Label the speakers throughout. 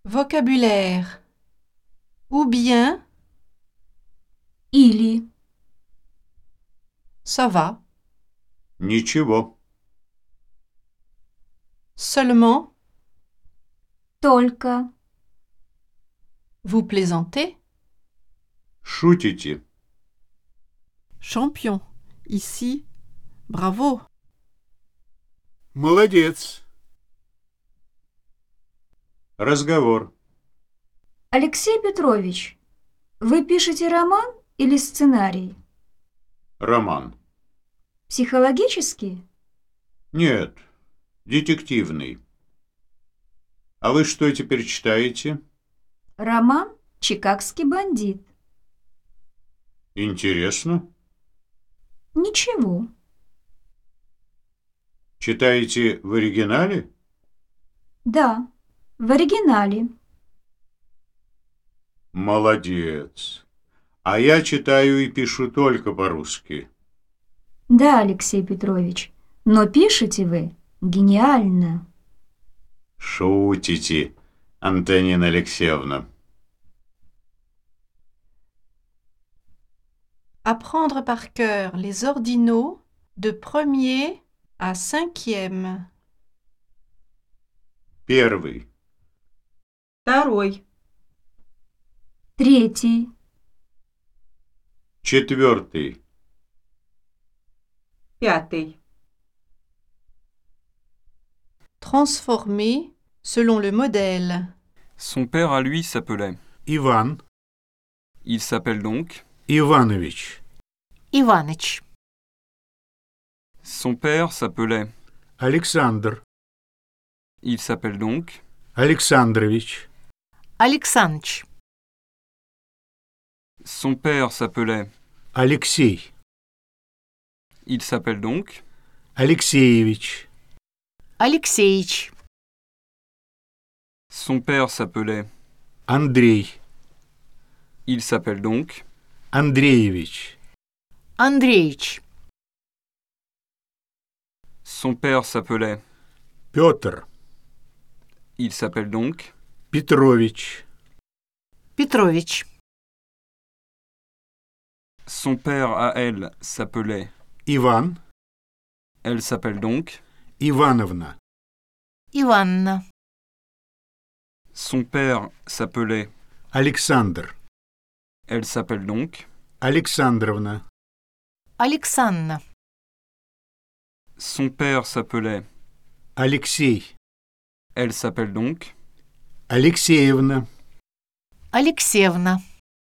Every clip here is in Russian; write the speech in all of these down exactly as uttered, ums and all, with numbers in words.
Speaker 1: Vocabulaire. Ou bien,
Speaker 2: Или.
Speaker 1: ça va.
Speaker 3: Ничего.
Speaker 1: Seulement,
Speaker 2: Только.
Speaker 1: vous plaisantez.
Speaker 3: Шутите.
Speaker 1: Champion. Ici, bravo.
Speaker 3: Молодец. Разговор.
Speaker 2: Алексей Петрович, вы пишете роман или сценарий?
Speaker 3: Роман.
Speaker 2: Психологический?
Speaker 3: Нет, детективный. А вы что теперь читаете?
Speaker 2: Роман «Чикагский бандит».
Speaker 3: Интересно.
Speaker 2: Ничего.
Speaker 3: Читаете в оригинале?
Speaker 2: Да, в оригинале.
Speaker 3: Молодец. А я читаю и пишу только по-русски.
Speaker 2: Да, Алексей Петрович, но пишете вы гениально.
Speaker 3: Шутите, Антонина Алексеевна.
Speaker 1: Apprendre par cœur les ordinaux de premier à cinquième.
Speaker 3: Первый.
Speaker 1: Второй.
Speaker 2: Третий.
Speaker 3: Четвертый.
Speaker 1: Пятый. Transformer selon le modèle.
Speaker 4: Son père à lui s'appelait.
Speaker 5: Иван,
Speaker 4: Il s'appelle donc.
Speaker 5: Иванович,
Speaker 1: Иваныч.
Speaker 4: Son père s'appelait.
Speaker 5: Александр,
Speaker 4: Il s'appelle donc.
Speaker 5: Александрович,
Speaker 1: Александрович.
Speaker 4: Son père s'appelait.
Speaker 5: Алексей,
Speaker 4: Il s'appelle donc.
Speaker 5: Алексеевич,
Speaker 1: Алексеич.
Speaker 4: Son père s'appelait.
Speaker 5: Андрей,
Speaker 4: Il s'appelle donc.
Speaker 5: Андреевич,
Speaker 1: Андреич.
Speaker 4: Son père s'appelait.
Speaker 5: Петр,
Speaker 4: Il s'appelle donc.
Speaker 5: Петрович,
Speaker 1: Петрович.
Speaker 4: Son père à elle s'appelait.
Speaker 5: Иван,
Speaker 4: Elle s'appelle donc.
Speaker 5: Ивановна,
Speaker 1: Иванна.
Speaker 4: Son père s'appelait.
Speaker 5: Александр,
Speaker 4: Elle s'appelle donc.
Speaker 5: Александровна,
Speaker 1: Алексанна.
Speaker 4: Son père s'appelait.
Speaker 5: Алексей,
Speaker 4: Elle s'appelle donc.
Speaker 5: Алексеевна,
Speaker 1: Алексеевна.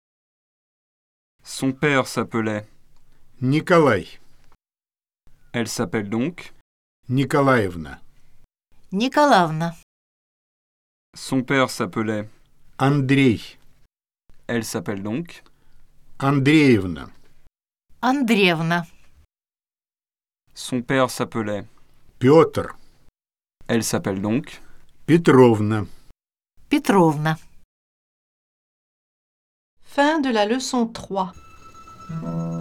Speaker 4: Son père s'appelait.
Speaker 5: Николай,
Speaker 4: Elle s'appelle donc.
Speaker 5: Николаевна,
Speaker 1: Николаевна.
Speaker 4: Son père s'appelait.
Speaker 5: Андрей,
Speaker 4: Elle s'appelle donc.
Speaker 5: Андреевна,
Speaker 1: Андреевна.
Speaker 4: Son père s'appelait.
Speaker 5: Петр,
Speaker 4: Elle s'appelle donc.
Speaker 5: Петровна.
Speaker 1: Петровна. Fin de la leçon trois.